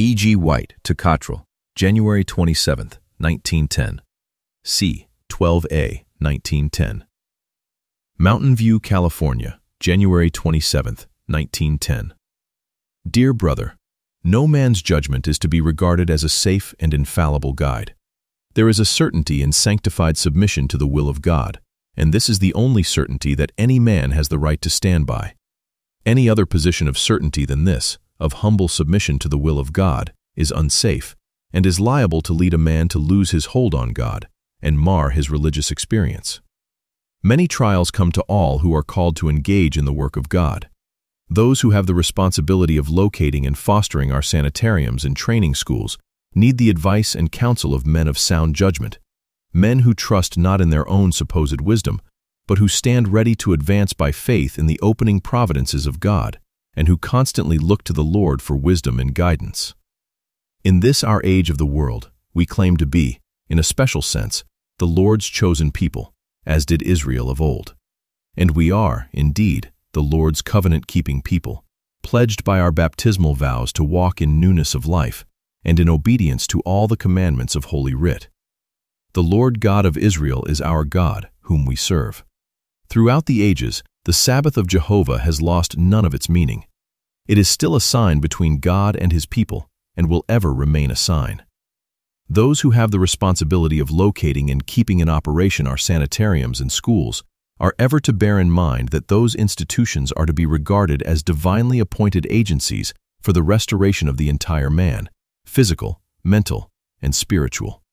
E. G. White to Cottrell, January 27, 1910. C. 12A, 1910. Mountain View, California, January 27, 1910. Dear brother, no man's judgment is to be regarded as a safe and infallible guide. There is a certainty in sanctified submission to the will of God, and this is the only certainty that any man has the right to stand by. Any other position of certainty than this, of humble submission to the will of God, is unsafe, and is liable to lead a man to lose his hold on God and mar his religious experience. Many trials come to all who are called to engage in the work of God. Those who have the responsibility of locating and fostering our sanitariums and training schools need the advice and counsel of men of sound judgment, men who trust not in their own supposed wisdom, but who stand ready to advance by faith in the opening providences of God, and who constantly look to the Lord for wisdom and guidance. In this our age of the world, we claim to be, in a special sense, the Lord's chosen people, as did Israel of old. And we are, indeed, the Lord's covenant-keeping people, pledged by our baptismal vows to walk in newness of life and in obedience to all the commandments of Holy Writ. The Lord God of Israel is our God, whom we serve. Throughout the ages, the Sabbath of Jehovah has lost none of its meaning. It is still a sign between God and His people, and will ever remain a sign. Those who have the responsibility of locating and keeping in operation our sanitariums and schools are ever to bear in mind that those institutions are to be regarded as divinely appointed agencies for the restoration of the entire man, physical, mental, and spiritual.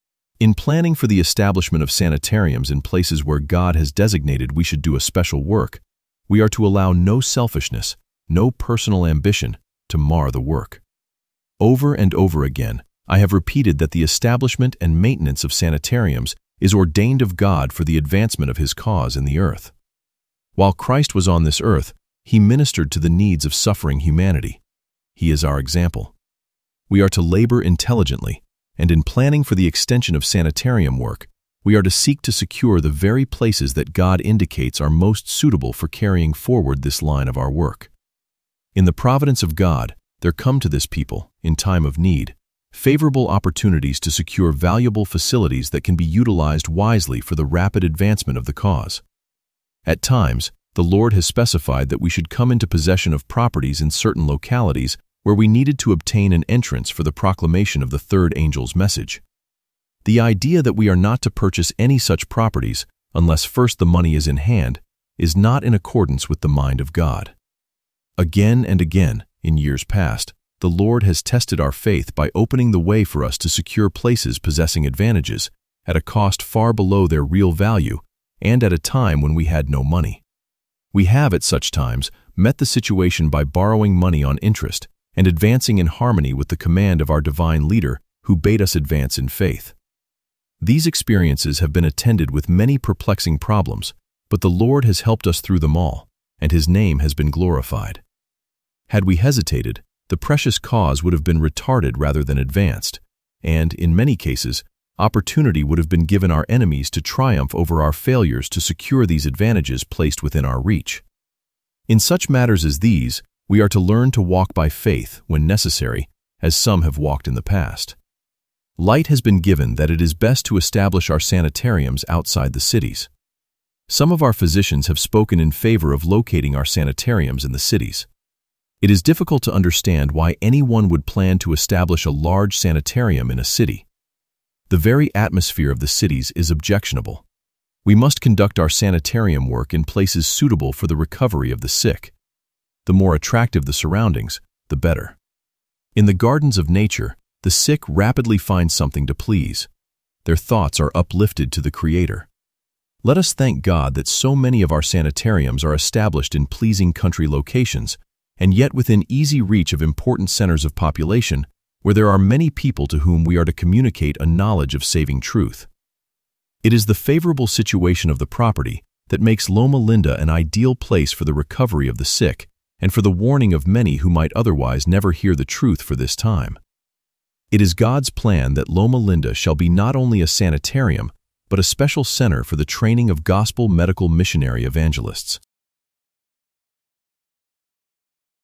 In planning for the establishment of sanitariums in places where God has designated we should do a special work, we are to allow no selfishness, no personal ambition to mar the work. Over and over again, I have repeated that the establishment and maintenance of sanitariums is ordained of God for the advancement of His cause in the earth. While Christ was on this earth, He ministered to the needs of suffering humanity. He is our example. We are to labor intelligently, and in planning for the extension of sanitarium work, we are to seek to secure the very places that God indicates are most suitable for carrying forward this line of our work. In the providence of God, there come to this people, in time of need, favorable opportunities to secure valuable facilities that can be utilized wisely for the rapid advancement of the cause. At times, the Lord has specified that we should come into possession of properties in certain localities where we needed to obtain an entrance for the proclamation of the third angel's message. The idea that we are not to purchase any such properties unless first the money is in hand is not in accordance with the mind of God. Again and again, in years past, the Lord has tested our faith by opening the way for us to secure places possessing advantages at a cost far below their real value and at a time when we had no money. We have at such times met the situation by borrowing money on interest and advancing in harmony with the command of our divine leader who bade us advance in faith. These experiences have been attended with many perplexing problems, but the Lord has helped us through them all, and His name has been glorified. Had we hesitated, the precious cause would have been retarded rather than advanced, and, in many cases, opportunity would have been given our enemies to triumph over our failures to secure these advantages placed within our reach. In such matters as these, we are to learn to walk by faith when necessary, as some have walked in the past. Light has been given that it is best to establish our sanitariums outside the cities. Some of our physicians have spoken in favor of locating our sanitariums in the cities. It is difficult to understand why anyone would plan to establish a large sanitarium in a city. The very atmosphere of the cities is objectionable. We must conduct our sanitarium work in places suitable for the recovery of the sick. The more attractive the surroundings, the better. In the gardens of nature, the sick rapidly find something to please. Their thoughts are uplifted to the Creator. Let us thank God that so many of our sanitariums are established in pleasing country locations, and yet within easy reach of important centers of population, where there are many people to whom we are to communicate a knowledge of saving truth. It is the favorable situation of the property that makes Loma Linda an ideal place for the recovery of the sick and for the warning of many who might otherwise never hear the truth for this time. It is God's plan that Loma Linda shall be not only a sanitarium, but a special center for the training of gospel medical missionary evangelists.